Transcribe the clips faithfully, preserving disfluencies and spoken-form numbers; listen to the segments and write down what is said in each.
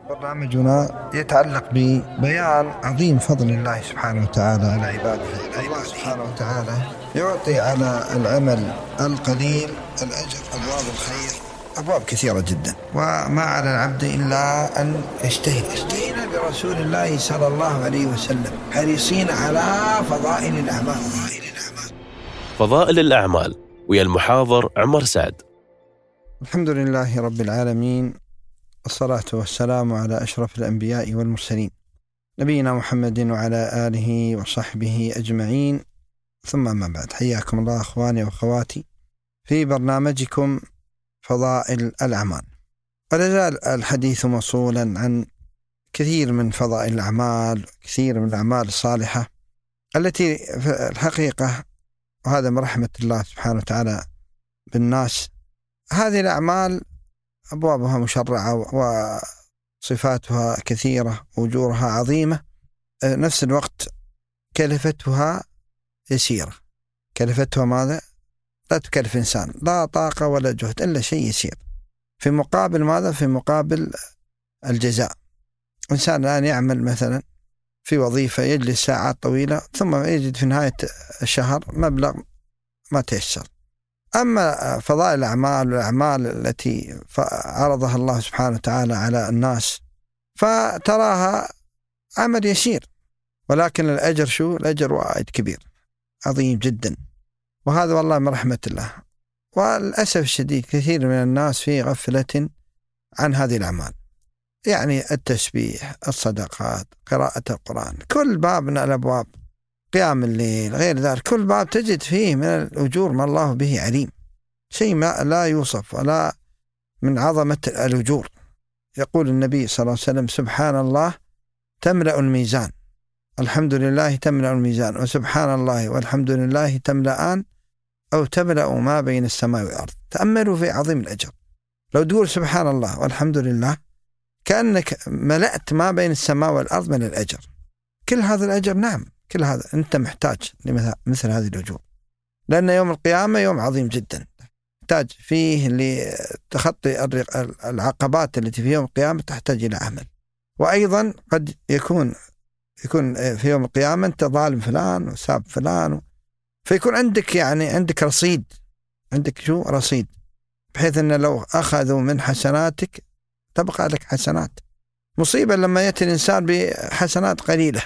برنامجنا يتعلق ببيان عظيم فضل الله سبحانه وتعالى على عباده. الله سبحانه وتعالى يعطي على العمل القليل الأجر، أبواب الخير أبواب كثيرة جدا، وما على العبد إلا أن يجتهد. اشتهينا برسول الله صلى الله عليه وسلم حريصين على فضائل الأعمال. فضائل الأعمال ويا المحاضر عمر سعد. الحمد لله رب العالمين، الصلاة والسلام على أشرف الأنبياء والمرسلين نبينا محمد وعلى آله وصحبه أجمعين، ثم ما بعد. حياكم الله أخواني وأخواتي في برنامجكم فضائل الأعمال. ولا زال الحديث موصولا عن كثير من فضائل الأعمال، كثير من الأعمال الصالحة التي في الحقيقة، وهذا من رحمة الله سبحانه وتعالى بالناس، هذه الأعمال أبوابها مشرعة وصفاتها كثيرة وأجورها عظيمة، نفس الوقت كلفتها يسيرة. كلفتها ماذا؟ لا تكلف إنسان لا طاقة ولا جهد إلا شيء يسير، في مقابل ماذا؟ في مقابل الجزاء. إنسان الآن يعمل مثلا في وظيفة يجلس ساعات طويلة ثم يجد في نهاية الشهر مبلغ ما تيسر. أما فضائل الأعمال والأعمال التي عرضها الله سبحانه وتعالى على الناس فتراها عمل يسير، ولكن الأجر شو؟ الأجر وايد كبير عظيم جدا، وهذا والله من رحمة الله. وللأسف الشديد كثير من الناس في غفلة عن هذه الأعمال، يعني التسبيح، الصدقات، قراءة القرآن، كل باب من الأبواب، قيام الليل، غير ذلك، كل باب تجد فيه من الأجور ما الله به عليم، شيء ما لا يوصف ولا من عظمة الأجور. يقول النبي صلى الله عليه وسلم: سبحان الله تملأ الميزان، الحمد لله تملأ الميزان، وسبحان الله والحمد لله تملأان أو تملأ ما بين السماء والأرض. تأملوا في عظيم الأجر. لو تقول سبحان الله والحمد لله كأنك ملأت ما بين السماء والأرض من الأجر. كل هذا الأجر، نعم، كل هذا أنت محتاج لمثل هذه الأجور، لأن يوم القيامة يوم عظيم جدا، تحتاج فيه لتخطي العقبات التي في يوم القيامة، تحتاج إلى عمل. وأيضا قد يكون يكون في يوم القيامة أنت ظالم فلان وساب فلان، فيكون عندك يعني عندك رصيد، عندك شو؟ رصيد، بحيث أن لو أخذوا من حسناتك تبقى لك حسنات. مصيبة لما يأتي الإنسان بحسنات قليلة،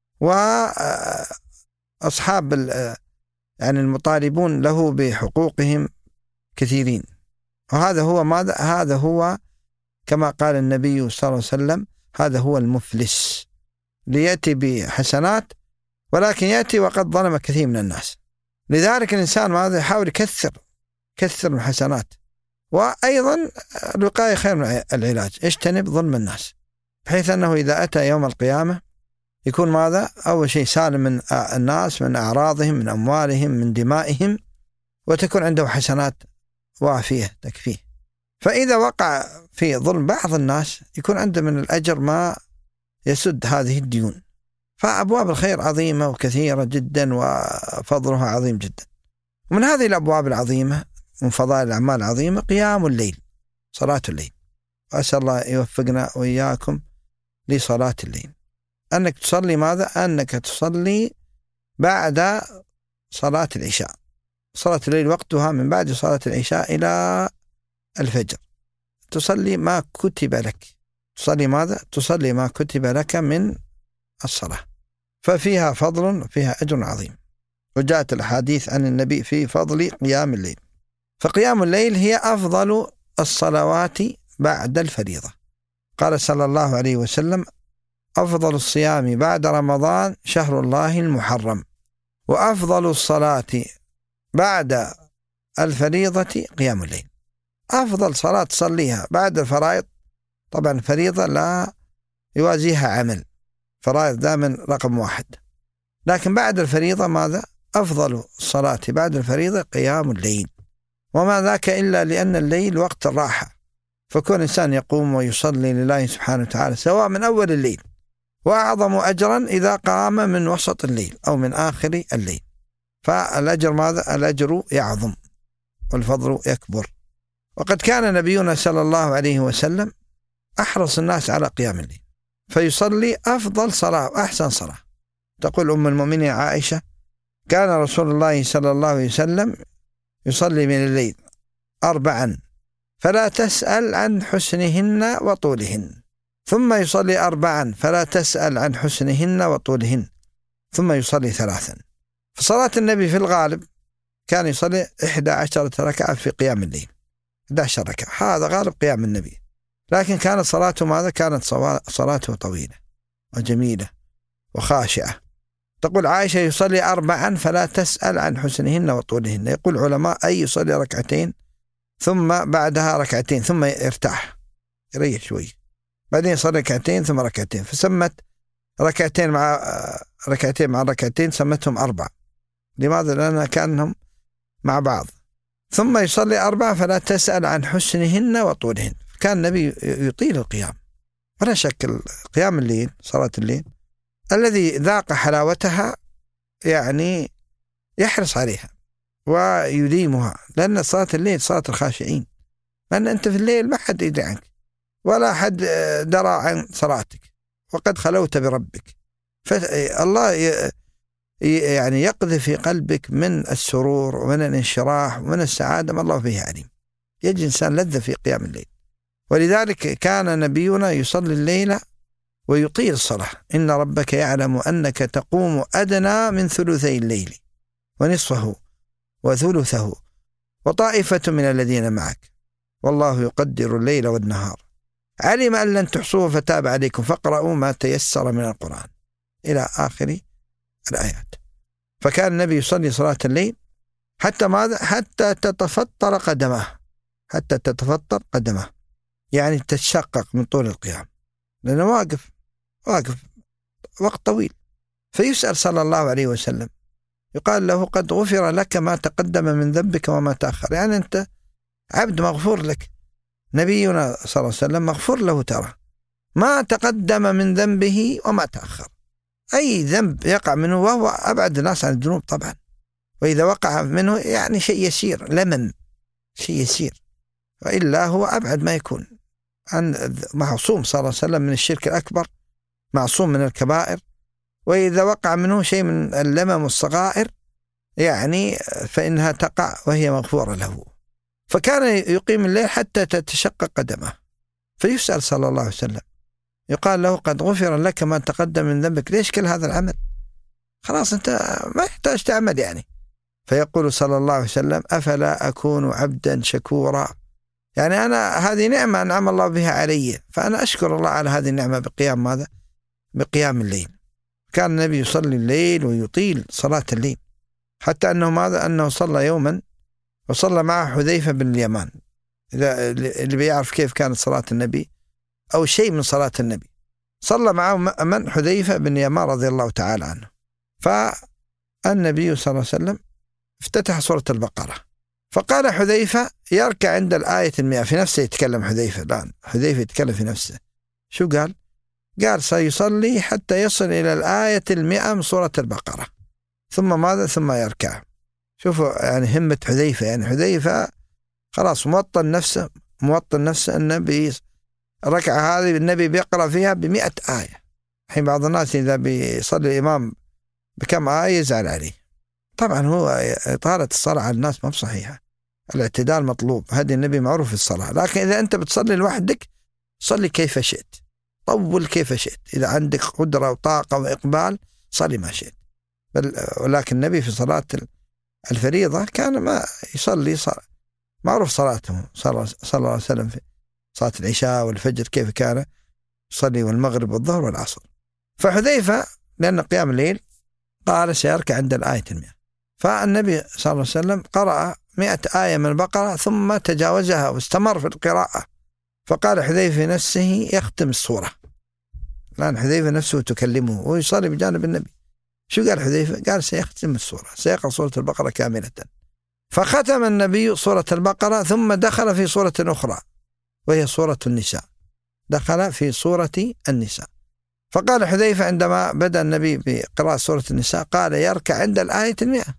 وأصحاب يعني المطالبون له بحقوقهم كثيرين. وهذا هو ماذا؟ هذا هو كما قال النبي صلى الله عليه وسلم: هذا هو المفلس، ليأتي بحسنات ولكن يأتي وقد ظلم كثير من الناس. لذلك الإنسان ماذا؟ يحاول يكثر كثر من الحسنات. وأيضا الوقاية خير من العلاج، اجتنب ظلم الناس، بحيث أنه إذا أتى يوم القيامة يكون ماذا؟ أول شيء سالم من الناس، من أعراضهم، من أموالهم، من دمائهم، وتكون عنده حسنات وافية تكفيه. فإذا وقع في ظلم بعض الناس يكون عنده من الأجر ما يسد هذه الديون. فأبواب الخير عظيمة وكثيرة جدا، وفضلها عظيم جدا. ومن هذه الأبواب العظيمة، من فضائل الأعمال العظيمة، قيام الليل، صلاة الليل. وأسأل الله يوفقنا وإياكم لصلاة الليل. أنك تصلي ماذا؟ أنك تصلي بعد صلاة العشاء. صلاة الليل وقتها من بعد صلاة العشاء إلى الفجر. تصلي ما كتب لك، تصلي ماذا؟ تصلي ما كتب لك من الصلاة، ففيها فضل، فيها أجر عظيم. وجاءت الحديث عن النبي في فضل قيام الليل. فقيام الليل هي أفضل الصلوات بعد الفريضة. قال صلى الله عليه وسلم: أفضل الصيام بعد رمضان شهر الله المحرم، وأفضل الصلاة بعد الفريضة قيام الليل. أفضل صلاة تصليها بعد الفرائض، طبعا الفريضة لا يوازيها عمل، فرائض دائما رقم واحد، لكن بعد الفريضة ماذا؟ أفضل الصلاة بعد الفريضة قيام الليل. وما ذاك إلا لأن الليل وقت الراحة، فكون إنسان يقوم ويصلي لله سبحانه وتعالى سواء من أول الليل، وأعظم أجرا إذا قام من وسط الليل أو من آخر الليل، فالأجر ماذا؟ الأجر يعظم والفضل يكبر. وقد كان نبينا صلى الله عليه وسلم أحرص الناس على قيام الليل، فيصلي أفضل صلاة وأحسن صلاة. تقول أم المؤمنين عائشة: كان رسول الله صلى الله عليه وسلم يصلي من الليل أربعا فلا تسأل عن حسنهن وطولهن، ثم يصلي أربعا فلا تسأل عن حسنهن وطولهن، ثم يصلي ثلاثا. فصلاة النبي في الغالب كان يصلي إحدى عشرة ركعة في قيام الليل، إحدى عشرة ركعة، هذا غالب قيام النبي. لكن كانت صلاته ماذا؟ كانت صلاته طويلة وجميلة وخاشعة. تقول عائشة: يصلي أربعا فلا تسأل عن حسنهن وطولهن. يقول علماء: أي يصلي ركعتين ثم بعدها ركعتين ثم يرتاح يريح شوي، بعدين يصلي ركعتين ثم ركعتين، فسمت ركعتين مع ركعتين مع ركعتين سمتهم أربع. لماذا؟ لأنها كانهم مع بعض. ثم يصلي أربع فلا تسأل عن حسنهن وطولهن. كان النبي يطيل القيام، ولا شك قيام الليل، صلاة الليل، الذي ذاق حلاوتها يعني يحرص عليها ويديمها، لأن صلاة الليل صلاة الخاشعين، لأن أنت في الليل ما حد يدري عنك ولا حد درى عن صلاتك وقد خلوت بربك، فالله يعني يقذف في قلبك من السرور ومن الانشراح ومن السعادة ما الله فيه عليم، يجد إنسان لذة في قيام الليل. ولذلك كان نبينا يصلي الليل ويطيل الصلاة: إن ربك يعلم أنك تقوم أدنى من ثلثي الليل ونصفه وثلثه وطائفة من الذين معك والله يقدر الليل والنهار علم أن لن تحصوه فتاب عليكم فاقرؤوا ما تيسر من القرآن إلى آخر الآيات. فكان النبي يصلي صلاة الليل حتى ماذا؟ حتى تتفطر قدمه، حتى تتفطر قدمه، يعني تتشقق من طول القيام، لأنه واقف واقف وقت طويل. فيسأل صلى الله عليه وسلم، يقال له: قد غفر لك ما تقدم من ذنبك وما تأخر، يعني أنت عبد مغفور لك. نبينا صلى الله عليه وسلم مغفور له ترى ما تقدم من ذنبه وما تأخر. أي ذنب يقع منه، وهو أبعد الناس عن الذنوب طبعا، وإذا وقع منه يعني شيء يسير، لمن شيء يسير، وإلا هو أبعد ما يكون عن معصوم صلى الله عليه وسلم من الشرك الأكبر، معصوم من الكبائر. وإذا وقع منه شيء من اللمم والصغائر يعني فإنها تقع وهي مغفورة له. فكان يقيم الليل حتى تتشقق قدمه، فيسأل صلى الله عليه وسلم، يقال له: قد غفر لك ما تقدم من ذنبك. ليش كل هذا العمل؟ خلاص أنت ما يحتاج تعمل يعني. فيقول صلى الله عليه وسلم: أفلا أكون عبدا شكورا، يعني أنا هذه نعمة أنعم الله بها علي، فأنا أشكر الله على هذه النعمة بقيام ماذا؟ بقيام الليل. كان النبي يصلي الليل ويطيل صلاة الليل، حتى أنه ماذا؟ أنه صلى يوما وصلى معه حذيفة بن اليمان. إذا اللي بيعرف كيف كانت صلاة النبي أو شيء من صلاة النبي، صلى معه من؟ حذيفة بن اليمان رضي الله تعالى عنه. فالنبي صلى الله عليه وسلم افتتح سورة البقرة، فقال حذيفة يركع عند الآية المئة. في نفسه يتكلم حذيفة الآن، حذيفة يتكلم في نفسه. شو قال؟ قال: سيصلي حتى يصل إلى الآية المئة من سورة البقرة، ثم ماذا؟ ثم يركع. شوفوا يعني همة حذيفة، يعني حذيفة خلاص موطن نفسه، موطن نفسه النبي ركعة هذه النبي بيقرأ فيها بمئة آية. الحين بعض الناس إذا بيصلي الإمام بكم آية يزعل عليه. طبعا هو إطالة الصلاة على الناس ما بصحيحة، الاعتدال مطلوب، هذه النبي معروف في الصلاة. لكن إذا أنت بتصلي لوحدك صلي كيف شئت، طول كيف شئت، إذا عندك قدرة وطاقة وإقبال صلي ما شئت. بل ولكن النبي في صلاة الفريضة كان ما يصلي صلاة معروف صلاته صلى الله عليه وسلم في صلاة العشاء والفجر كيف كان يصلي، والمغرب والظهر والعصر. فحذيفة لأن قيام الليل قال سيركع عند الآية المئة، فالنبي صلى الله عليه وسلم قرأ مئة آية من البقرة ثم تجاوزها واستمر في القراءة. فقال حذيفة في نفسه يختم السورة، الآن حذيفة نفسه تكلمه ويصلي بجانب النبي. شو قال حذيفة؟ قال سيختم السورة، سيقرأ سورة البقرة كاملة. فختم النبي سورة البقرة ثم دخل في سورة أخرى وهي سورة النساء، دخل في سورة النساء. فقال حذيفة عندما بدأ النبي بقراءة سورة النساء قال يركع عند الآية المئة،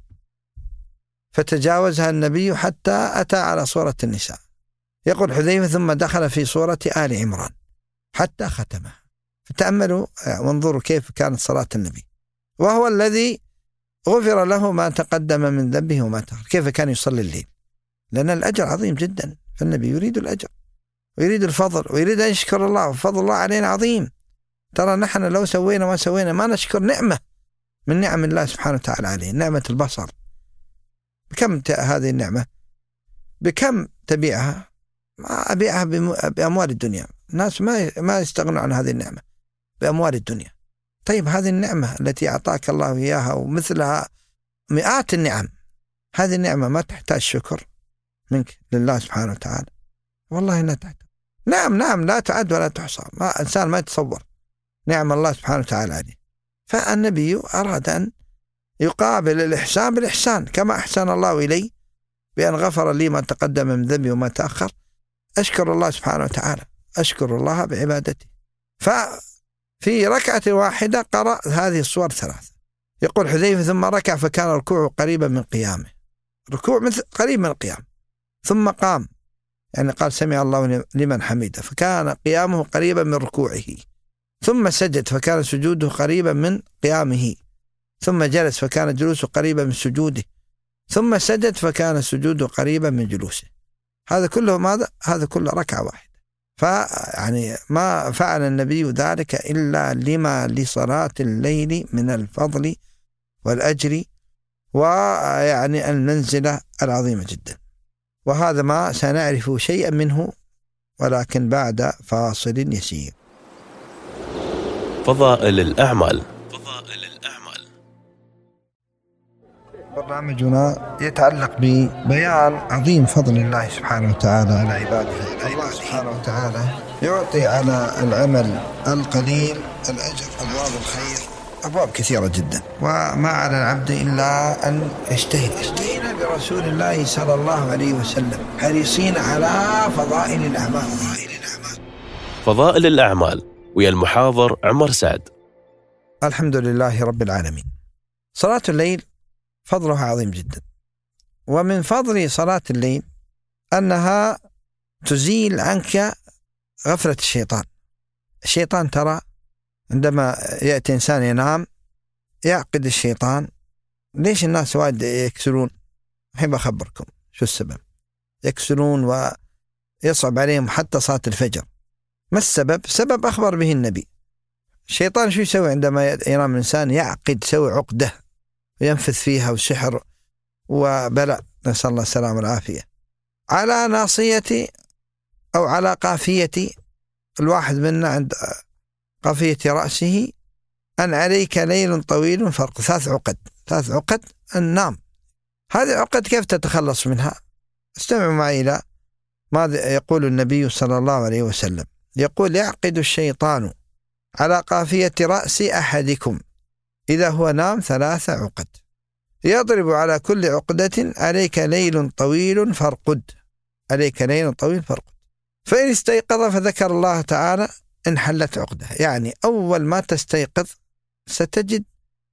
فتجاوزها النبي حتى أتى على سورة النساء. يقول حذيفة ثم دخل في سورة آل عمران، حتى ختمها. فتأملوا وانظروا كيف كانت صلاة النبي، وهو الذي غفر له ما تقدم من ذنبه وما تأخر. كيف كان يصلي الليل؟ لأن الأجر عظيم جدا، فالنبي يريد الأجر ويريد الفضل ويريد أن يشكر الله، وفضل الله علينا عظيم. ترى نحن لو سوينا ما سوينا ما نشكر نعمة من نعم الله سبحانه وتعالى عليه، نعمة البصر. بكم هذه النعمة؟ بكم تبيعها؟ ما أبيعها بأموال الدنيا. الناس ما ما يستغنون عن هذه النعمة بأموال الدنيا. طيب هذه النعمة التي أعطاك الله إياها ومثلها مئات النعم، هذه النعمة ما تحتاج شكر منك لله سبحانه وتعالى؟ والله لا تحتاج. نعم نعم لا تعد ولا تحصى، ما إنسان ما يتصور نعم الله سبحانه وتعالى عليه. فالنبي أراد أن يقابل الإحسان بالإحسان، كما أحسن الله إلي بأن غفر لي ما تقدم من ذنبي وما تأخر. أشكر الله سبحانه وتعالى، أشكر الله بعبادته. ففي ركعة واحدة قرأ هذه الصور ثلاثة. يقول حذيفة: ثم ركع فكان ركوعه قريبا من قيامه، ركوع مثل قريب من القيام. ثم قام، يعني قال سمع الله لمن حمده، فكان قيامه قريبا من ركوعه. ثم سجد فكان سجوده قريبا من قيامه. ثم جلس فكان جلوسه قريبا من سجوده. ثم سجد فكان سجوده قريبا من جلوسه. هذا كله ماذا؟ هذا كله ركعة واحدة. فيعني ما فعل النبي ذلك إلا لما لصلاة الليل من الفضل والأجر ويعني المنزلة العظيمة جدا. وهذا ما سنعرف شيئا منه ولكن بعد فاصل يسير. فضائل الأعمال. فضائل الأعمال برنامجنا يتعلق ببيان عظيم فضل الله سبحانه وتعالى على عباده. الله سبحانه وتعالى يعطي على العمل القليل الأجر، أبواب الخير أبواب كثيرة جدا، وما على العبد إلا أن يجتهد. اشتهينا برسول الله صلى الله عليه وسلم حريصين على فضائل الأعمال. فضائل الأعمال ويا المحاضر عمر سعد. الحمد لله رب العالمين. صلاة الليل فضلها عظيم جدا، ومن فضل صلاة الليل أنها تزيل عنك غفلة الشيطان. الشيطان ترى عندما يأتي إنسان ينام يعقد الشيطان. ليش الناس وايد يكسلون؟ أحب أخبركم شو السبب. يكسلون ويصعب عليهم حتى صلاة الفجر. ما السبب؟ سبب أخبر به النبي. الشيطان شو يسوي عندما ينام الإنسان؟ يعقد، يسوي عقدة وينفث فيها وسحر وبلاء، نسأل الله السلامة والعافية، على ناصية أو على قافية الواحد منا، عند قافية رأسه، أن عليك ليل طويل فرق. ثلاث عقد، ثلاث عقد النام. هذه عقد كيف تتخلص منها؟ استمعوا معي إلى ماذا يقول النبي صلى الله عليه وسلم. يقول: يعقد الشيطان على قافية رأس أحدكم إذا هو نام ثلاث عقد، يضرب على كل عقدة عليك ليل طويل فارقد، عليك ليل طويل فارقد، فإن استيقظ فذكر الله تعالى انحلت عقده. يعني أول ما تستيقظ ستجد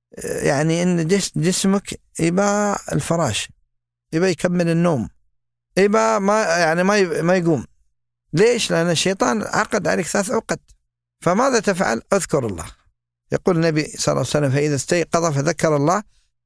يعني إن جسمك يبقى الفراش، يبقى يكمل النوم، يبقى ما يعني ما ما يقوم. ليش؟ لأن الشيطان عقد عليك ثلاث عقد. فماذا تفعل؟ اذكر الله. يقول النبي صلى الله عليه وسلم: فإذا استيقظ فذكر الله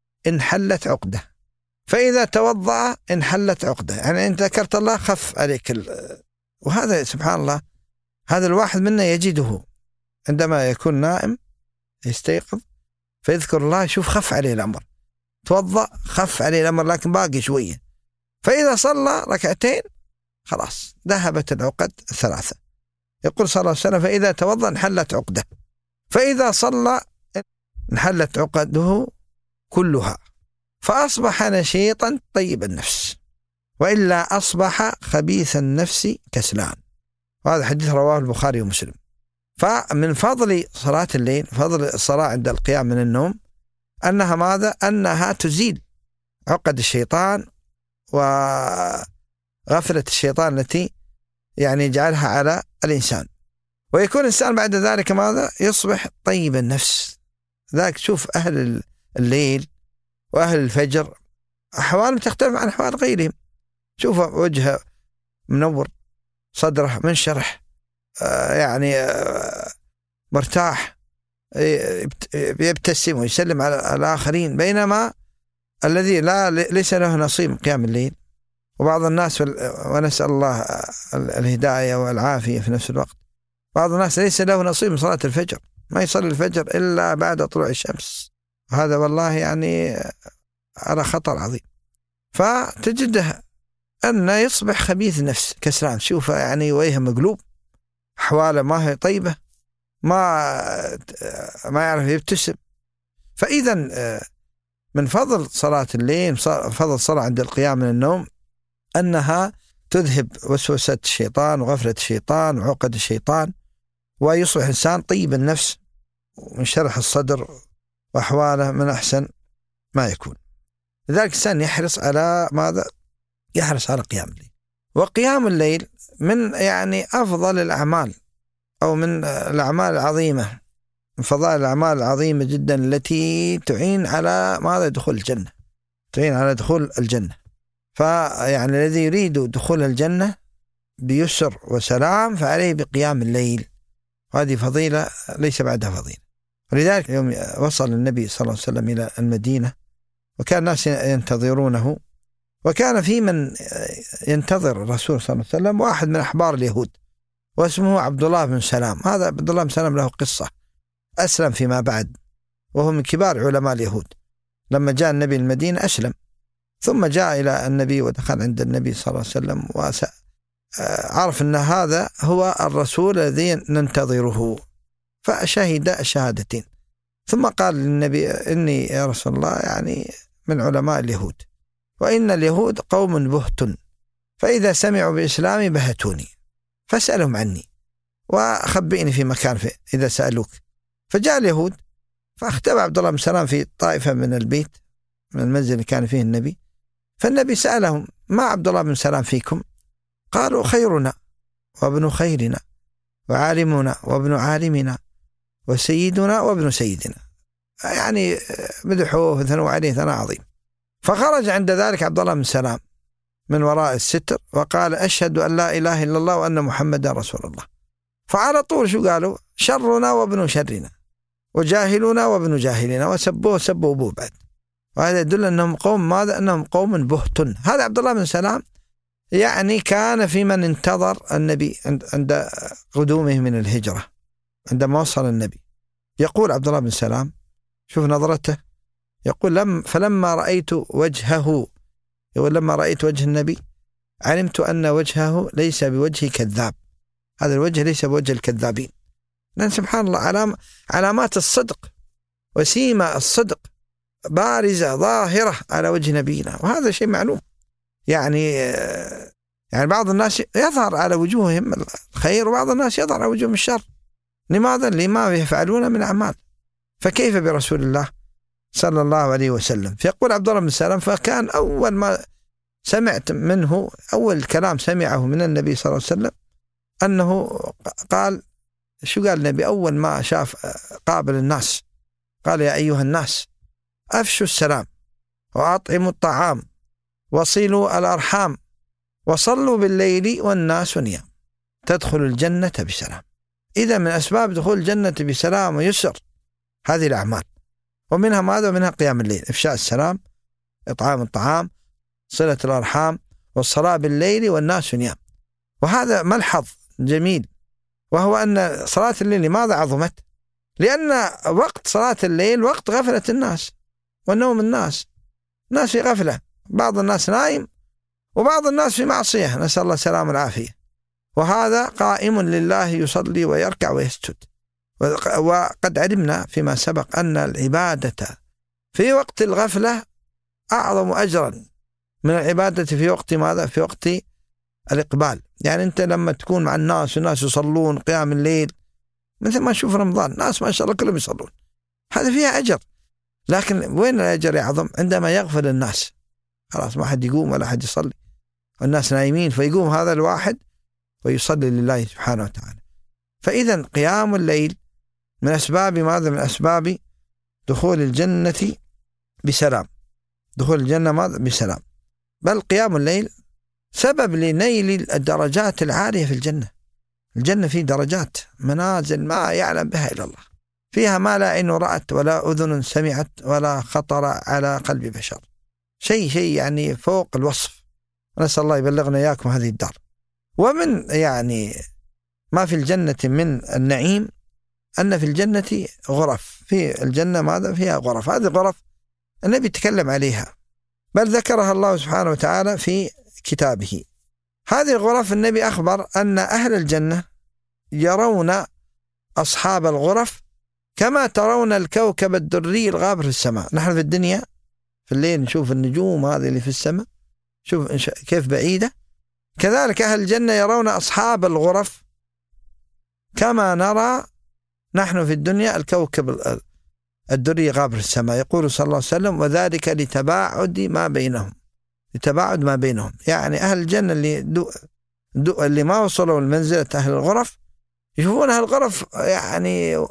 انحلت عقده، فإذا توضأ انحلت عقده. يعني أنت ذكرت الله خف عليك ال... وهذا سبحان الله، هذا الواحد منا يجده عندما يكون نائم يستيقظ فيذكر الله، شوف خف عليه الأمر. توضأ خف عليه الأمر لكن باقي شوية. فإذا صلى ركعتين خلاص ذهبت العقد الثلاثة. يقول صلى الله عليه وسلم: فإذا توضأ انحلت عقده، فإذا صلى انحلت عقده كلها، فأصبح نشيطا طيب النفس، وإلا أصبح خبيث النفس كسلان. وهذا حديث رواه البخاري ومسلم. فمن فضل صلاة الليل، فضل الصلاة عند القيام من النوم، أنها ماذا؟ أنها تزيل عقد الشيطان وغفلة الشيطان التي يعني يجعلها على الإنسان، ويكون الإنسان بعد ذلك ماذا؟ يصبح طيب النفس. ذاك شوف أهل الليل وأهل الفجر أحوالهم تختلف عن أحوال غيرهم. شوف وجهه منور، صدره منشرح، يعني مرتاح يبتسم ويسلم على الآخرين، بينما الذي لا ليس له نصيب قيام الليل. وبعض الناس، ونسأل الله الهداية والعافية في نفس الوقت، بعض الناس ليس له نصيب من صلاة الفجر، ما يصلي الفجر إلا بعد طلوع الشمس، هذا والله يعني على خطر عظيم. فتجده أن يصبح خبيث النفس كسلان، شوف يعني وجهه مقلوب، أحواله ما هي طيبة، ما ما يعرف يبتسم. فإذا من فضل صلاة الليل، فضل صلاة عند القيام من النوم، أنها تذهب وسوسة الشيطان وغفلة الشيطان وعقد الشيطان، ويصبح إنسان طيب النفس ومنشرح الصدر، وأحواله من أحسن ما يكون. لذلك الإنسان يحرص على ماذا؟ يحرص على قيام الليل. وقيام الليل من يعني أفضل الأعمال، أو من الأعمال العظيمة، من فضائل الأعمال العظيمة جدا التي تعين على ماذا؟ دخول الجنة، تعين على دخول الجنة. فيعني الذي يريد دخول الجنة بيسر وسلام فعليه بقيام الليل، وهذه فضيلة ليس بعدها فضيلة. ولذلك يوم وصل النبي صلى الله عليه وسلم إلى المدينة وكان الناس ينتظرونه، وكان في من ينتظر الرسول صلى الله عليه وسلم واحد من أحبار اليهود واسمه عبد الله بن سلام. هذا عبد الله بن سلام له قصة، أسلم فيما بعد، وهو من كبار علماء اليهود. لما جاء النبي المدينة أسلم، ثم جاء إلى النبي ودخل عند النبي صلى الله عليه وسلم، وعرف أن هذا هو الرسول الذي ننتظره، فشهد الشهادتين. ثم قال للنبي: إني يا رسول الله يعني من علماء اليهود، وإن اليهود قوم بهت، فإذا سمعوا بإسلامي بهتوني، فاسألهم عني وخبئني في مكان في إذا سألوك. فجاء اليهود فاختبأ عبد الله بن سلام في طائفة من البيت، من المنزل اللي كان فيه النبي. فالنبي سألهم: ما عبد الله بن سلام فيكم؟ قالوا: خيرنا وابن خيرنا وعالمنا وابن عالمنا وسيدنا وابن سيدنا. يعني مدحوه وثنوا عليه ثناء عظيم. فخرج عند ذلك عبد الله بن سلام من وراء الستر وقال: أشهد أن لا إله إلا الله وأن محمدا رسول الله. فعلى طول شو قالوا؟ شرنا وابن شرنا وجاهلنا وابن جاهلنا، وسبوه سبوا أبوه بعد. وهذا يدل أنهم قوم ماذا؟ أنهم قوم بهت. هذا عبد الله بن سلام يعني كان في من انتظر النبي عند قدومه من الهجرة، عندما وصل النبي. يقول عبد الله بن سلام، شوف نظرته، يقول: لم فلما رأيت وجهه، يقول لما رأيت وجه النبي علمت أن وجهه ليس بوجه كذاب، هذا الوجه ليس بوجه الكذابين. لأن سبحان الله علام علامات الصدق وسيمة الصدق بارزة ظاهرة على وجه نبينا، وهذا شيء معلوم. يعني يعني بعض الناس يظهر على وجوههم الخير، وبعض الناس يظهر على وجوههم الشر. لماذا؟ لما يفعلون من أعمال. فكيف برسول الله صلى الله عليه وسلم؟ فيقول عبد الله بن سلام: فكان أول ما سمعت منه، أول كلام سمعه من النبي صلى الله عليه وسلم أنه قال، شو قال النبي أول ما شاف قابل الناس؟ قال: يا أيها الناس أفشوا السلام وأطعموا الطعام وصلوا الأرحام وصلوا بالليل والناس نيام تدخل الجنة بسلام. إذا من أسباب دخول الجنة بسلام ويسر هذه الأعمال، ومنها ماذا؟ ومنها قيام الليل، إفشاء السلام، إطعام الطعام، صلة الأرحام، والصلاة بالليل والناس نيام. وهذا ملحظ جميل، وهو أن صلاة الليل لماذا عظمت؟ لأن وقت صلاة الليل وقت غفلة الناس ونوم الناس، الناس في غفلة، بعض الناس نايم وبعض الناس في معصية، نسأل الله السلام والعافية، وهذا قائم لله يصلي ويركع ويسجد. وقد علمنا فيما سبق أن العبادة في وقت الغفلة أعظم أجرا من العبادة في وقت ماذا؟ في وقت الإقبال. يعني أنت لما تكون مع الناس والناس يصلون قيام الليل، مثل ما نشوف رمضان، ناس ما شاء الله كلهم يصلون، هذا فيها أجر. لكن وين الأجر يعظم؟ عندما يغفل الناس، خلاص ما حد يقوم ولا حد يصلي والناس نايمين، فيقوم هذا الواحد ويصلي لله سبحانه وتعالى. فإذا قيام الليل من أسباب ماذا؟ من أسباب دخول الجنة بسلام، دخول الجنة ماذا؟ بسلام. بل قيام الليل سبب لنيل الدرجات العالية في الجنة. الجنة في درجات، منازل ما يعلم بها إلا الله، فيها ما لا عين رأت ولا أذن سمعت ولا خطر على قلب بشر، شيء شيء يعني فوق الوصف. نسأل الله يبلغنا إياكم هذه الدار. ومن يعني ما في الجنة من النعيم أن في الجنة غرف، في الجنة ماذا فيها غرف، هذه غرف النبي تكلم عليها، بل ذكرها الله سبحانه وتعالى في كتابه. هذه الغرف النبي أخبر أن أهل الجنة يرون أصحاب الغرف كما ترون الكوكب الدري الغابر في السماء. نحن في الدنيا في الليل نشوف النجوم هذه اللي في السماء، شوف كيف بعيدة، كذلك أهل الجنة يرون أصحاب الغرف كما نرى نحن في الدنيا الكوكب الدري غابر في السماء. يقول صلى الله عليه وسلم: وذلك لتباعد ما بينهم، لتباعد ما بينهم، يعني أهل الجنة اللي دو دو اللي ما وصلوا لمنزلة أهل الغرف يشوفون أهل الغرف يعني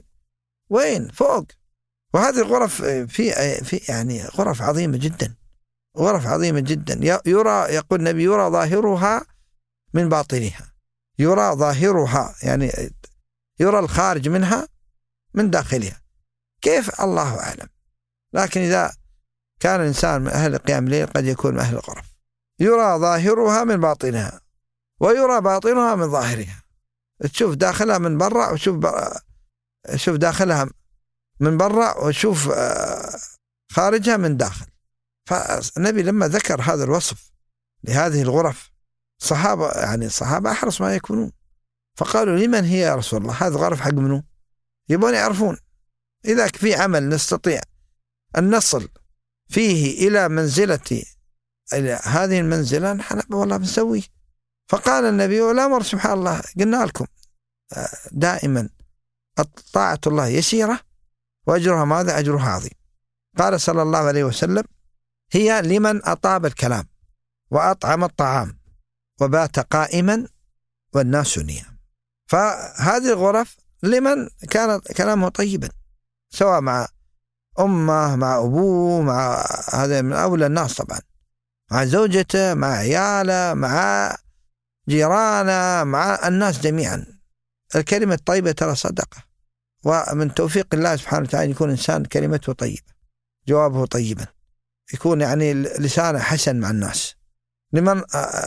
وين فوق. وهذه الغرف في في يعني غرف عظيمة جدا، غرف عظيمة جدا، يرى يقول النبي يرى ظاهرها من باطنها، يرى ظاهرها يعني يرى الخارج منها من داخلها، كيف الله أعلم. لكن إذا كان الإنسان من أهل قيام الليل قد يكون من أهل الغرف. يرى ظاهرها من باطنها ويرى باطنها من ظاهرها، تشوف داخلها من برا وشوف شوف داخلها من برا وشوف خارجها من داخل. فالنبي لما ذكر هذا الوصف لهذه الغرف صحابة يعني الصحابة أحرص ما يكونون، فقالوا: لمن هي يا رسول الله؟ هذا غرف حق منه؟ يبون يعرفون. إذا في عمل نستطيع أن نصل فيه إلى منزلة إلى هذه المنزلة نحن والله بنسويه. فقال النبي: والأمر سبحان الله قلنا لكم دائما طاعة الله يسيرة وأجرها ماذا؟ أجرها عظيم. قال صلى الله عليه وسلم: هي لمن أطاب الكلام وأطعم الطعام وبات قائما والناس نيام. فهذه الغرف لمن كان كلامه طيبا، سواء مع أمه مع أبوه، مع هذا من أولى الناس طبعا، مع زوجته مع عياله مع جيرانه مع الناس جميعا. الكلمة الطيبة ترى صدقة، ومن توفيق الله سبحانه وتعالى يكون إنسان كلمته طيبة، جوابه طيبا، يكون يعني لسانه حسن مع الناس. لمن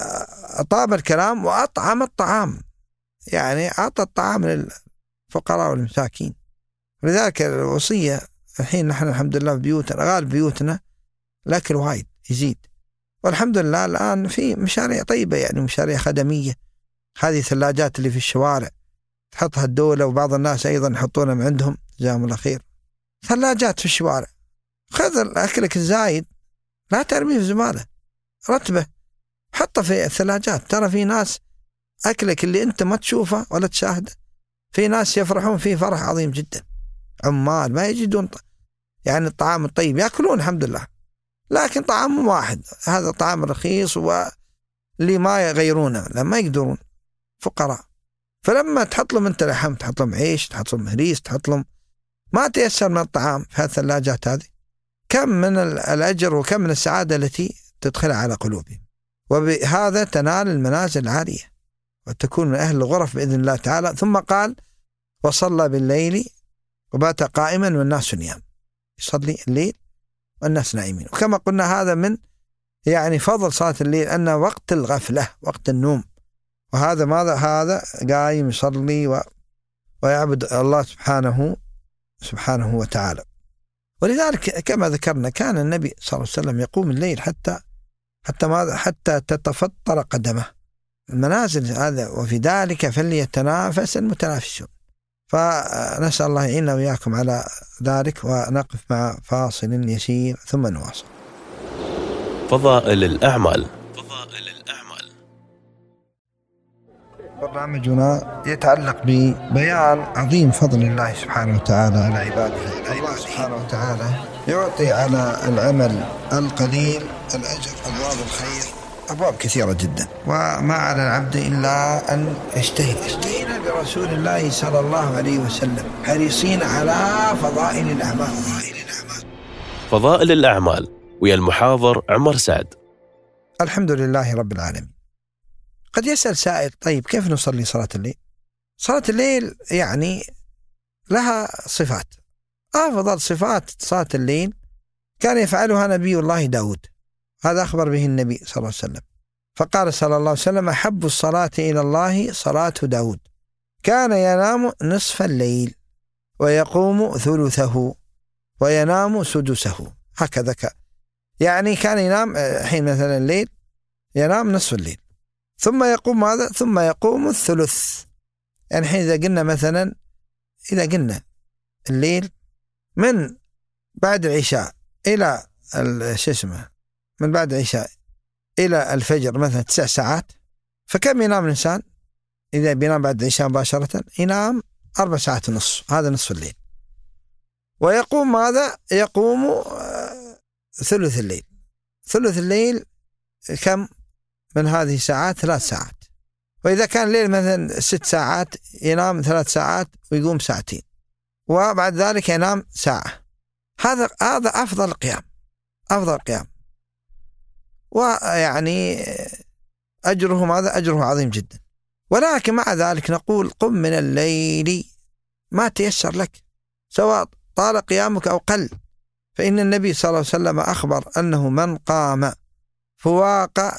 أطاب الكلام وأطعم الطعام، يعني أعطى الطعام للفقراء والمساكين. ولذلك الوصية الحين نحن الحمد لله في بيوتنا، غالب بيوتنا الأكل وايد يزيد، والحمد لله الآن في مشاريع طيبة، يعني مشاريع خدمية. هذه ثلاجات اللي في الشوارع تحطها الدولة، وبعض الناس أيضا يحطونها من عندهم جزاهم الله خير، ثلاجات في الشوارع. خذ أكلك الزايد لا ترميه في زبالة، رتبه حطه في الثلاجات. ترى في ناس أكلك اللي أنت ما تشوفه ولا تشاهده، في ناس يفرحون فيه فرح عظيم جدا، عمال ما يجدون يعني الطعام الطيب، يأكلون الحمد لله، لكن طعام واحد، هذا طعام رخيص واللي ما يغيرونه لما يقدرون فقراء. فلما تحط لهم أنت لحم، تحط لهم عيش، تحط لهم هريس، تحط لهم ما تيسر من الطعام في هذه الثلاجات هذه، كم من الأجر وكم من السعادة التي تدخل على قلوبهم. وبهذا تنال المنازل العالية وتكون من أهل الغرف بإذن الله تعالى. ثم قال: وصلى بالليل وبات قائما والناس نيام، يصلي الليل والناس نائمين. وكما قلنا هذا من يعني فضل صلاة الليل، أنه وقت الغفلة، وقت النوم، وهذا ماذا؟ هذا قايم يصلي و... ويعبد الله سبحانه سبحانه وتعالى. ولذلك كما ذكرنا كان النبي صلى الله عليه وسلم يقوم الليل حتى حتى ماذا؟ حتى تتفطر قدمه. المنازل هذا، وفي ذلك فليتنافس المتنافسون. فنسأل الله يعيننا وإياكم على ذلك، ونقف مع فاصل يسير ثم نواصل. فضائل الأعمال. فضائل الأعمال برنامجنا يتعلق ببيان عظيم فضل الله سبحانه وتعالى على عباده. الله سبحانه وتعالى يعطي على العمل القليل الأجر، أبواب الخير أبواب كثيرة جدا، وما على العبد إلا أن يجتهد. اشتهينا برسول الله صلى الله عليه وسلم حريصين على فضائل الأعمال. فضائل الأعمال ويا المحاضر عمر سعد. الحمد لله رب العالمين. قد يسأل سائل: طيب كيف نصلي صلاة الليل؟ صلاة الليل يعني لها صفات. أفضل صفات صلاة الليل كان يفعلها نبي الله داود، هذا أخبر به النبي صلى الله عليه وسلم، فقال صلى الله عليه وسلم: أحب الصلاة إلى الله صلاة داود، كان ينام نصف الليل ويقوم ثلثه وينام سدسه. هكذا كان، يعني كان ينام حين مثلا الليل ينام نصف الليل، ثم يقوم ماذا؟ ثم يقوم الثلث. يعني حين إذا قلنا مثلا إذا قلنا الليل من بعد العشاء إلى شو اسمه من بعد العشاء إلى الفجر مثلا تسع ساعات، فكم ينام الإنسان إذا بينام بعد العشاء مباشرة؟ ينام أربع ساعات ونصف، هذا نصف الليل. ويقوم ماذا؟ يقوم ثلث الليل. ثلث الليل كم من هذه الساعات؟ ثلاث ساعات. وإذا كان الليل مثلا ست ساعات ينام ثلاث ساعات ويقوم ساعتين، وبعد ذلك ينام ساعة. هذا هذا أفضل قيام، أفضل قيام، ويعني أجره ماذا؟ أجره عظيم جدا. ولكن مع ذلك نقول قم من الليل ما تيسر لك، سواء طال قيامك أو قل، فإن النبي صلى الله عليه وسلم أخبر أنه من قام فواق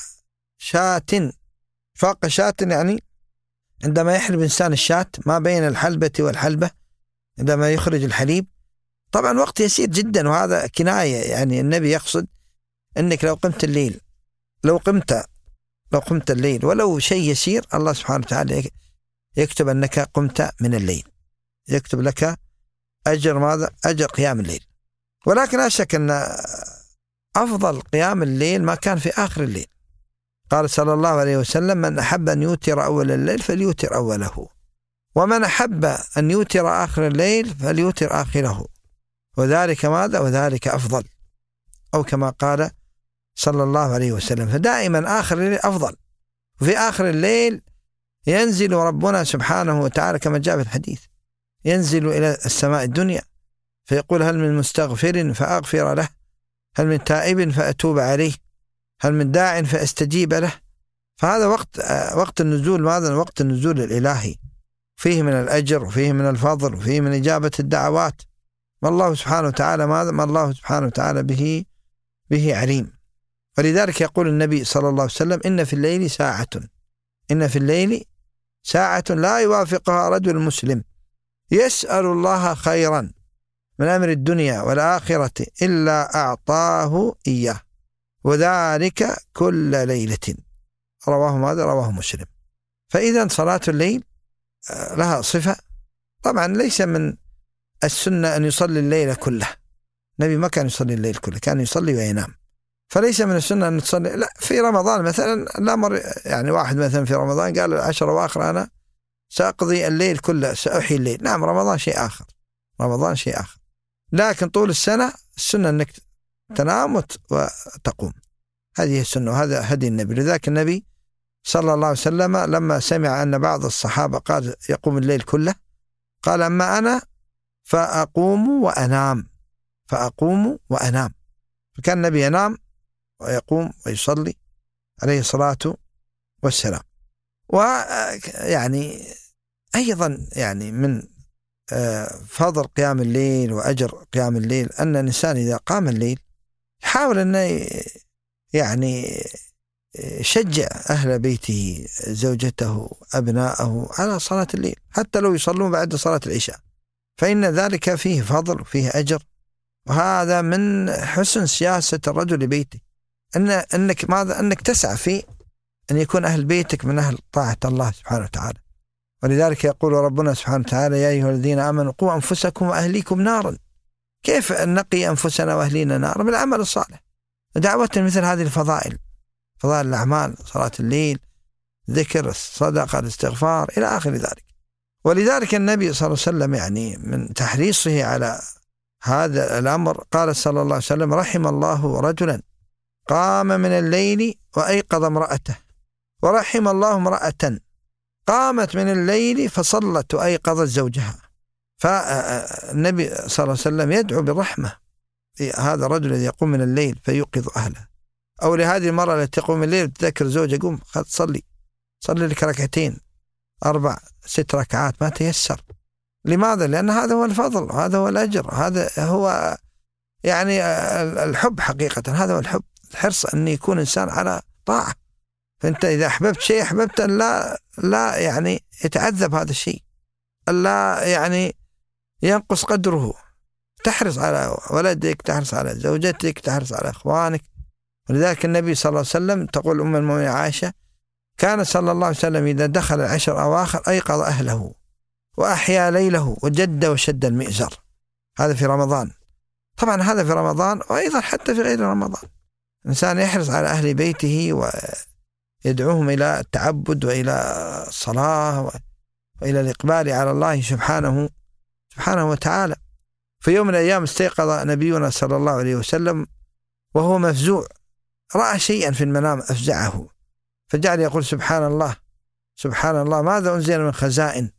شاة، فواق شاة يعني عندما يحلب إنسان الشاة ما بين الحلبة والحلبة، عندما يخرج الحليب، طبعا وقت يسير جدا، وهذا كناية، يعني النبي يقصد أنك لو قمت الليل لو قمت لو قمت الليل ولو شيء يسير، الله سبحانه وتعالى يكتب أنك قمت من الليل، يكتب لك أجر ماذا؟ أجر قيام الليل. ولكن لا شك أن أفضل قيام الليل ما كان في آخر الليل. قال صلى الله عليه وسلم: من أحب أن يوتر أول الليل فليوتر أوله، ومن أحب أن يوتر آخر الليل فليوتر آخره، وذلك ماذا؟ وذلك أفضل، أو كما قال صلى الله عليه وسلم. فدائما آخر الليل أفضل، وفي آخر الليل ينزل ربنا سبحانه وتعالى كما جاء في الحديث، ينزل إلى السماء الدنيا فيقول: هل من مستغفر فأغفر له، هل من تائب فأتوب عليه، هل من داع فأستجيب له. فهذا وقت وقت النزول، ماذا؟ وقت النزول الإلهي، فيه من الأجر وفيه من الفضل وفيه من إجابة الدعوات، ما الله سبحانه وتعالى ماذا؟ ما الله سبحانه وتعالى به به عليم. ولذلك يقول النبي صلى الله عليه وسلم: إن في الليل ساعة إن في الليل ساعة لا يوافقها رجل مسلم يسأل الله خيرا من أمر الدنيا والآخرة إلا أعطاه إياه، وذلك كل ليلة. رواه ماذا؟ رواه مسلم. فإذا صلاة الليل لها صفة. طبعا ليس من السنة أن يصلي الليل كله، النبي ما كان يصلي الليل كله، كان يصلي وينام. فليس من السنة أن تصلي لا في رمضان مثلا، لا مر يعني واحد مثلا في رمضان قال العشر أواخر أنا سأقضي الليل كله، سأحيي الليل. نعم، رمضان شيء آخر، رمضان شيء آخر، لكن طول السنة السنة أنك تنام وتقوم، هذه السنة وهذا هدي النبي. لذلك النبي صلى الله عليه وسلم لما سمع أن بعض الصحابة قال يقوم الليل كله، قال: أما أنا فأقوم وأنام، فأقوم وأنام. فكان النبي ينام ويقوم ويصلي عليه الصلاة والسلام. ويعني أيضا يعني من فضل قيام الليل وأجر قيام الليل أن الإنسان إذا قام الليل يحاول أن يعني يشجع أهل بيته، زوجته، أبناءه على صلاة الليل، حتى لو يصلون بعد صلاة العشاء، فإن ذلك فيه فضل وفيه أجر. وهذا من حسن سياسة الرجل لبيته، أن أنك ماذا؟ أنك تسعى في أن يكون أهل بيتك من أهل طاعة الله سبحانه وتعالى. ولذلك يقول ربنا سبحانه وتعالى: يا أيها الذين آمنوا قوا أنفسكم وأهليكم نارا. كيف نقي أنفسنا وأهلينا نارا؟ بالعمل الصالح، دعوة مثل هذه الفضائل، فضائل الأعمال، صلاة الليل، ذكر، الصدقة، الاستغفار، إلى آخر ذلك. ولذلك النبي صلى الله عليه وسلم يعني من تحريصه على هذا الأمر قال صلى الله عليه وسلم: رحم الله رجلا قام من الليل وأيقظ امرأته، ورحم الله امرأة قامت من الليل فصلت وأيقظت زوجها. فالنبي صلى الله عليه وسلم يدعو بالرحمة هذا الرجل الذي يقوم من الليل فيوقظ أهله، أو لهذه المرأة التي تقوم من الليل تذكر زوجها: قوم صلي صلي لك ركعتين، أربع ست ركعات ما تيسر. لماذا؟ لأن هذا هو الفضل، هذا هو الأجر، هذا هو يعني الحب حقيقة. هذا هو الحب، الحرص أن يكون إنسان على طاعة. فأنت إذا أحببت شيء أحببت أن لا لا يعني يتعذب هذا الشيء، لا يعني ينقص قدره. تحرص على ولدك، تحرص على زوجتك، تحرص على إخوانك. ولذلك النبي صلى الله عليه وسلم تقول أم المؤمنين عائشة: كان صلى الله عليه وسلم إذا دخل العشر أواخر أيقظ أهله وأحيا ليله وجد وشد المئزر. هذا في رمضان. طبعا هذا في رمضان، وأيضا حتى في غير رمضان الإنسان يحرص على أهل بيته ويدعوهم إلى التعبد وإلى الصلاة وإلى الإقبال على الله سبحانه سبحانه وتعالى. في يوم من الأيام استيقظ نبينا صلى الله عليه وسلم وهو مفزوع، رأى شيئا في المنام أفزعه، فجعل يقول: سبحان الله سبحان الله، ماذا أنزل من خزائن،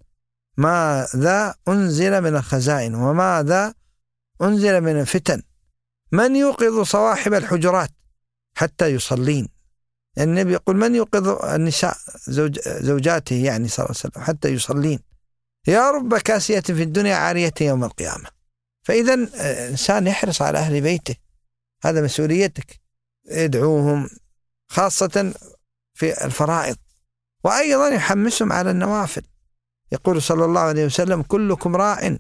ماذا أنزل من الخزائن، وماذا أنزل من الفتن، من يوقظ صواحب الحجرات حتى يصلين. يعني النبي يقول: من يوقظ النساء زوج زوجاته يعني صلى الله عليه وسلم حتى يصلين، يا رب كاسية في الدنيا عارية يوم القيامة. فإذا إنسان يحرص على أهل بيته، هذا مسؤوليتك، يدعوهم خاصة في الفرائض، وأيضا يحمسهم على النوافل. يقول صلى الله عليه وسلم: كلكم راع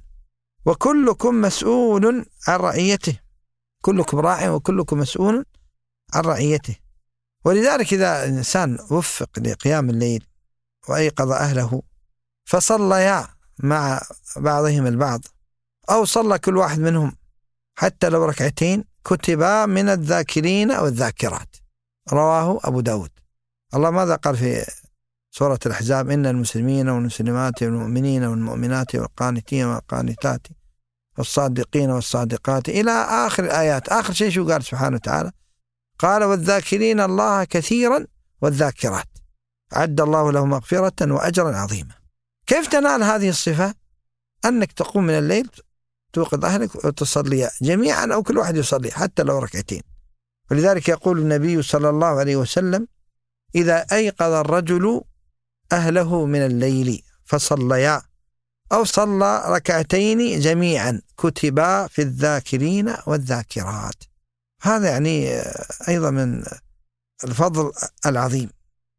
وكلكم مسؤول عن رعيته، كلكم راع وكلكم مسؤول عن رعيته. ولذلك إذا الإنسان وفق لقيام الليل وأيقظ أهله فصليا مع بعضهم البعض، أو صلى كل واحد منهم حتى لو ركعتين، كتبا من الذاكرين والذاكرات. رواه أبو داود. الله ماذا قال في سورة الأحزاب: إن المسلمين والمسلمات والمؤمنين والمؤمنات والقانتين والقانتات والصادقين والصادقات إلى آخر الآيات. آخر شيء شو قال سبحانه وتعالى؟ قال: والذاكرين الله كثيرا والذاكرات أعد الله له مغفرة وأجرا عظيما. كيف تنال هذه الصفة؟ أنك تقوم من الليل توقظ أهلك وتصلي جميعا، أو كل واحد يصلي حتى لو ركعتين. ولذلك يقول النبي صلى الله عليه وسلم: إذا أيقظ الرجل أهله من الليل فصليا أو صلى ركعتين جميعا كتبا في الذاكرين والذاكرات. هذا يعني أيضا من الفضل العظيم.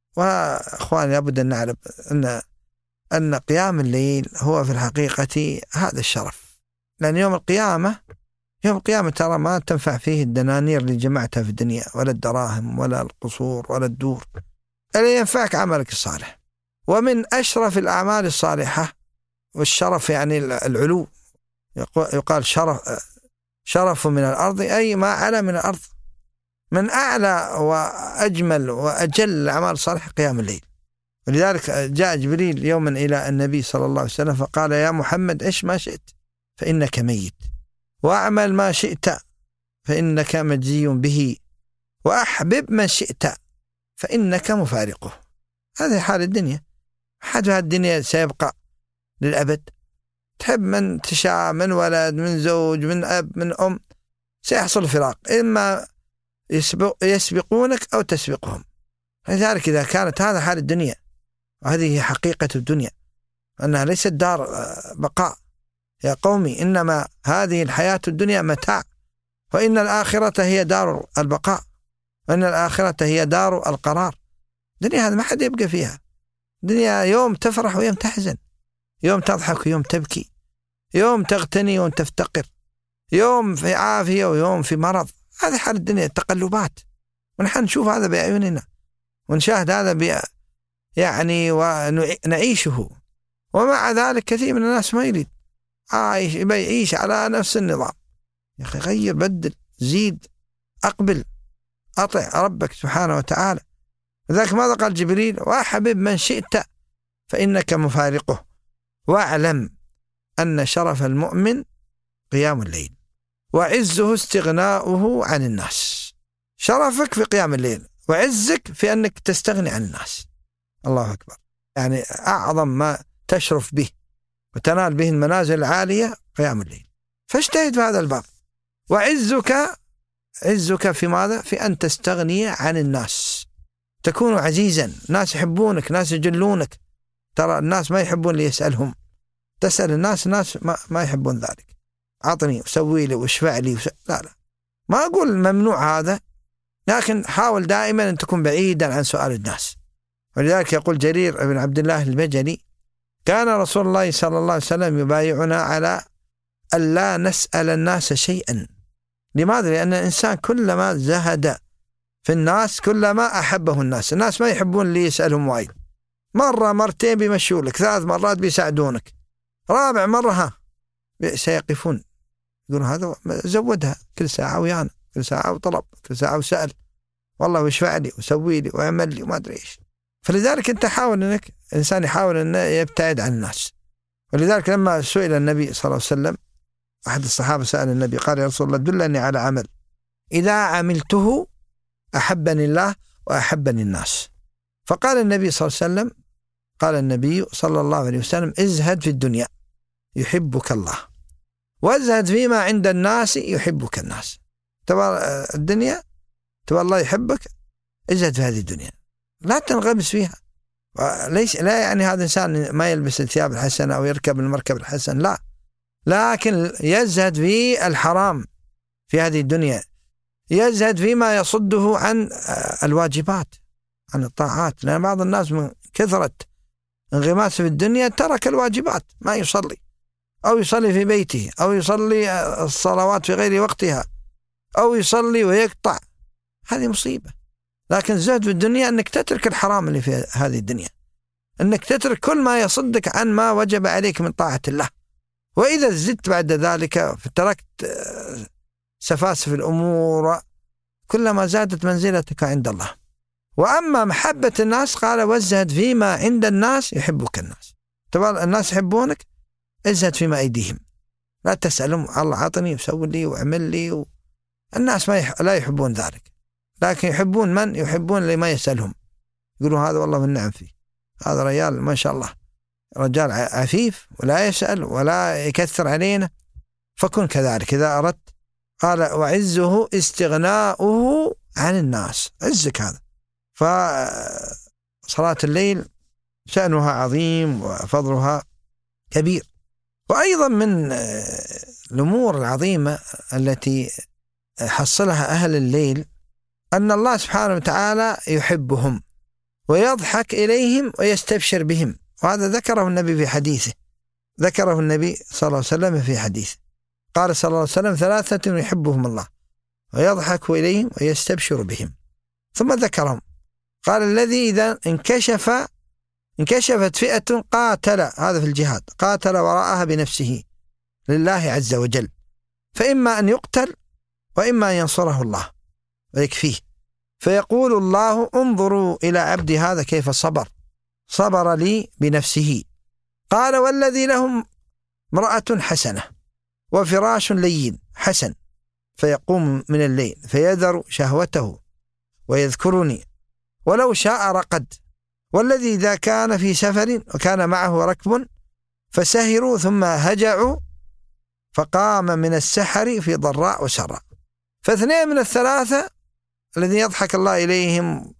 وأخواني لابد أن نعلم أن أن قيام الليل هو في الحقيقة هذا الشرف، لأن يوم القيامة يوم القيامة ترى ما تنفع فيه الدنانير اللي جمعتها في الدنيا، ولا الدراهم ولا القصور ولا الدور، ألا ينفعك عملك الصالح. ومن أشرف الأعمال الصالحة، والشرف يعني العلو، يقال شرف شرف من الأرض أي ما أعلى من الأرض. من أعلى وأجمل وأجل الأعمال الصالحة قيام الليل. ولذلك جاء جبريل يوما إلى النبي صلى الله عليه وسلم فقال: يا محمد عش ما شئت فإنك ميت، وأعمل ما شئت فإنك مجزي به، وأحبب من شئت فإنك مفارقه. هذه حال الدنيا، حد هذه الدنيا سيبقى للأبد. تحب من تشاء، من ولد، من زوج، من أب، من أم، سيحصل فراق، إما يسبق يسبقونك أو تسبقهم. لذلك إذا كانت هذا حال الدنيا، وهذه حقيقة الدنيا، أنها ليست دار بقاء يا قومي، إنما هذه الحياة الدنيا متاع، وإن الآخرة هي دار البقاء، وإن الآخرة هي دار القرار. الدنيا هذا ما حد يبقى فيها. الدنيا يوم تفرح ويوم تحزن، يوم تضحك ويوم تبكي، يوم تغتني ويوم تفتقر، يوم في عافية ويوم في مرض. هذه حال الدنيا، تقلبات، ونحن نشوف هذا بأعيننا ونشاهد هذا ب يعني ونعيشه. ومع ذلك كثير من الناس ما يريد، عايش يعيش على نفس النظام. يا أخي غير، بدل، زيد، أقبل، أطع ربك سبحانه وتعالى. لذلك ماذا قال جبريل؟ وأحبب من شئت فإنك مفارقه، واعلم أن شرف المؤمن قيام الليل، وعزه استغناؤه عن الناس. شرفك في قيام الليل، وعزك في أنك تستغني عن الناس. الله أكبر. يعني أعظم ما تشرف به وتنال به المنازل العالية قيام الليل. فاجتهد في هذا الباب. وعزك عزك في ماذا؟ في أن تستغني عن الناس، تكون عزيزا، ناس يحبونك، ناس يجلونك، ترى الناس ما يحبون اللي يسألهم. تسأل الناس، الناس ما, ما يحبون ذلك. عطني وسوي لي واشفع لي وس... لا لا ما أقول ممنوع هذا، لكن حاول دائما أن تكون بعيدا عن سؤال الناس. ولذلك يقول جرير بن عبد الله البجلي: كان رسول الله صلى الله عليه وسلم يبايعنا على ألا نسأل الناس شيئا. لماذا؟ لأن الإنسان كلما زهد في الناس كلما أحبه الناس. الناس ما يحبون اللي يسألهم وايد. مرة مرتين بيمشوا لك، ثلاث مرات بيساعدونك، رابع مرة ها سيقفون يقولون هذا زودها كل ساعة ويانا، كل ساعة وطلب، كل ساعة وسأل، والله واشفع لي وسوي لي وعمل لي وما أدري إيش. فلذلك أنت حاول أنك إنسان يحاول أن يبتعد عن الناس. ولذلك لما سئل النبي صلى الله عليه وسلم، أحد الصحابة سأل النبي قال: يا رسول الله دلني على عمل إذا عملته أحبني الله وأحبني الناس. فقال النبي صلى الله عليه وسلم قال النبي صلى الله عليه وسلم: ازهد في الدنيا يحبك الله، وازهد فيما عند الناس يحبك الناس. تبى الدنيا، تبى الله يحبك، ازهد في هذه الدنيا، لا تنغمس فيها. ليش؟ لا يعني هذا إنسان ما يلبس الثياب الحسنة أو يركب المركب الحسن، لا، لكن يزهد في الحرام في هذه الدنيا، يزهد فيما يصده عن الواجبات، عن الطاعات. لأن بعض الناس من كثرة انغماس في الدنيا ترك الواجبات، ما يصلي، أو يصلي في بيته، أو يصلي الصلوات في غير وقتها، أو يصلي ويقطع. هذه مصيبة. لكن الزهد في الدنيا أنك تترك الحرام اللي في هذه الدنيا، أنك تترك كل ما يصدك عن ما وجب عليك من طاعة الله. وإذا زدت بعد ذلك فتركت سفاسف الأمور كلما زادت منزلتك عند الله. وأما محبة الناس قال: وازهد فيما عند الناس يحبك الناس. تبغى الناس يحبونك، ازهد فيما أيديهم، لا تسألهم الله عطني وسوي لي وعمل لي و... الناس ما يح... لا يحبون ذلك، لكن يحبون من؟ يحبون اللي ما يسألهم، يقولون هذا والله من نعم فيه، هذا رجال ما شاء الله رجال عفيف ولا يسأل ولا يكثر علينا. فكن كذلك إذا أردت. قال: وعزه استغناؤه عن الناس. عزك هذا. فصلاة الليل شأنها عظيم وفضلها كبير. وأيضا من الأمور العظيمة التي حصلها أهل الليل أن الله سبحانه وتعالى يحبهم ويضحك إليهم ويستبشر بهم. وهذا ذكره النبي في حديثه، ذكره النبي صلى الله عليه وسلم في حديثه. قال صلى الله عليه وسلم: ثلاثة يحبهم الله ويضحك إليهم ويستبشر بهم. ثم ذكرهم قال: الذي إذا انكشف انكشفت فئة قاتل، هذا في الجهاد، قاتل وراءها بنفسه لله عز وجل، فإما أن يقتل وإما أن ينصره الله ويكفيه، فيقول الله: انظروا إلى عبدي هذا كيف صبر، صبر لي بنفسه. قال: والذي لهم امرأة حسنة وفراش لين حسن، فيقوم من الليل فيذر شهوته ويذكرني ولو شاء رقد. والذي إذا كان في سفر وكان معه ركب فسهروا ثم هجعوا فقام من السحر في ضراء وسراء. فاثنين من الثلاثة الذين يضحك الله إليهم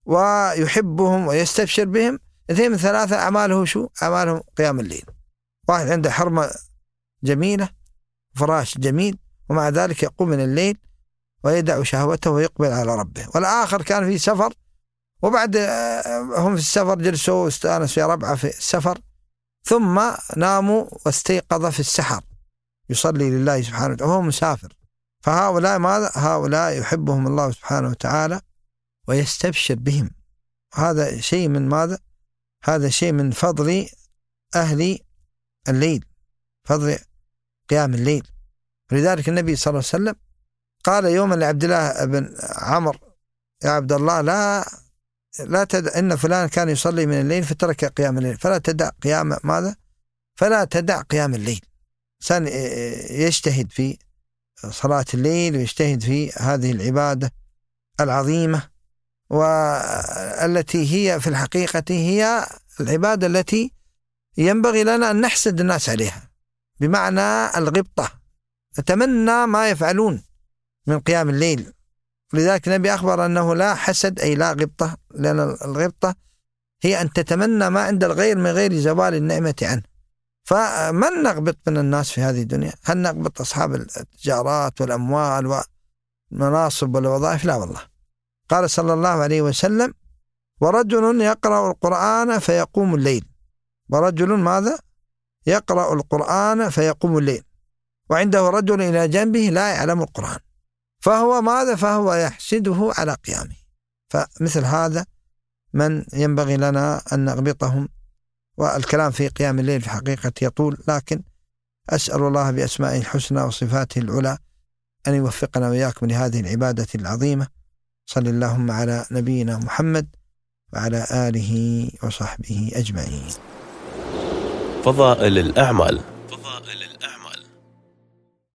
ويحبهم ويستبشر بهم، اثنين من ثلاثة أعماله شو؟ أعمالهم قيام الليل. واحد عنده حرمة جميلة، فراش جميل، ومع ذلك يقوم من الليل ويدع شهوته ويقبل على ربه. والآخر كان في سفر، وبعد هم في السفر جلسوا واستانسوا في ربعة في السفر، ثم ناموا واستيقظ في السحر يصلي لله سبحانه وتعالى وهو مسافر. فهؤلاء ماذا؟ هؤلاء يحبهم الله سبحانه وتعالى ويستبشر بهم. هذا شيء من ماذا؟ هذا شيء من فضل أهل الليل، فضل قيام الليل. ولذلك النبي صلى الله عليه وسلم قال يوما لعبد الله بن عمرو: يا عبد الله، لا لا تدع، إن فلان كان يصلي من الليل فترك قيام الليل، فلا تدع قيام ماذا؟ فلا تدع قيام الليل. إنسان يجتهد في صلاة الليل ويجتهد في هذه العبادة العظيمة، والتي هي في الحقيقة هي العبادة التي ينبغي لنا أن نحسد الناس عليها، بمعنى الغبطة، نتمنى ما يفعلون من قيام الليل. لذلك النبي أخبر أنه لا حسد، أي لا غبطة، لأن الغبطة هي أن تتمنى ما عند الغير من غير زوال النعمة عنه. فمن نغبط من الناس في هذه الدنيا؟ هل نغبط أصحاب التجارات والأموال والمناصب والوظائف؟ لا والله. قال صلى الله عليه وسلم: ورجل يقرأ القرآن فيقوم الليل. ورجل ماذا؟ يقرأ القرآن فيقوم الليل وعنده رجل إلى جنبه لا يعلم القرآن، فهو ماذا؟ فهو يحسده على قيامه. فمثل هذا من ينبغي لنا أن نغبطهم. والكلام في قيام الليل في حقيقة يطول، لكن أسأل الله بأسمائه الحسنى وصفاته العلى أن يوفقنا وإياكم لهذه العبادة العظيمة. صلى اللهم على نبينا محمد وعلى آله وصحبه أجمعين. فضائل الأعمال.